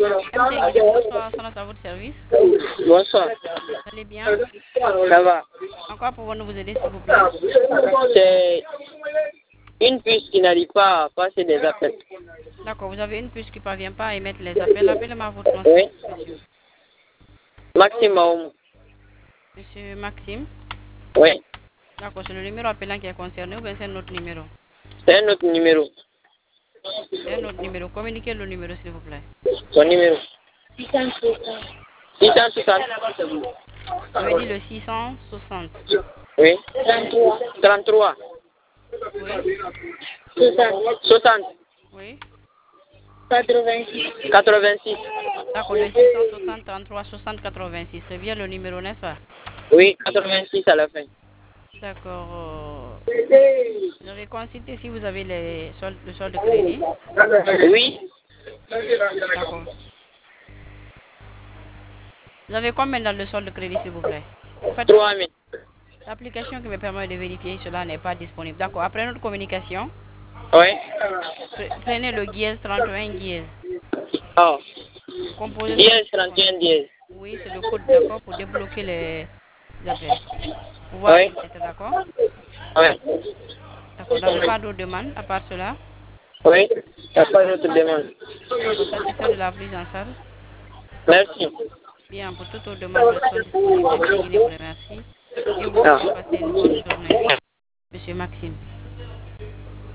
MT Guinée, bonsoir, sonate à votre service. Bonsoir. Vous allez bien? Ça va. En quoi pouvons-nous vous aider, s'il vous plaît? C'est une puce qui n'arrive pas à passer des appels. D'accord, vous avez une puce qui ne parvient pas à émettre les appels. Appelez-moi votre nom, Oui. monsieur. Maxime Mahoum. Monsieur Maxime. Oui. D'accord, c'est le numéro appelant qui est concerné ou bien c'est un autre numéro? C'est un autre numéro. C'est un autre numéro. Communiquez le numéro, s'il vous plaît. Son numéro. 660. Vous avez dit le 660. Oui. 33. Oui. 60. Oui. 86. D'accord, le 660 33 60 86. C'est bien le numéro, n'est-ce pas? Oui, 86 à la fin. D'accord. Vous avez consulté si vous avez le solde de crédit? Oui. D'accord. Vous avez combien dans le solde de crédit, s'il vous plaît? En fait, 3000. l'application qui me permet de vérifier cela n'est pas disponible. D'accord. Après notre communication, Oui. prenez le dièse 31 dièse. Oh. Composez ce 10, 31, 10. Oui, c'est le code, d'accord, pour débloquer les appels. Pouvoir Oui. émettre, d'accord? Oui. D'accord. Vous n'avez pas d'autres demandes à part cela? Oui. Il n'y a pas d'autre demande. D'accord. Satisfait de la prise en charge? Merci. Bien, pour toute autre demande, nous restons disponibles. MT Guinée vous remercie et vous Ah. souhaite passer une bonne journée. Monsieur Maxime.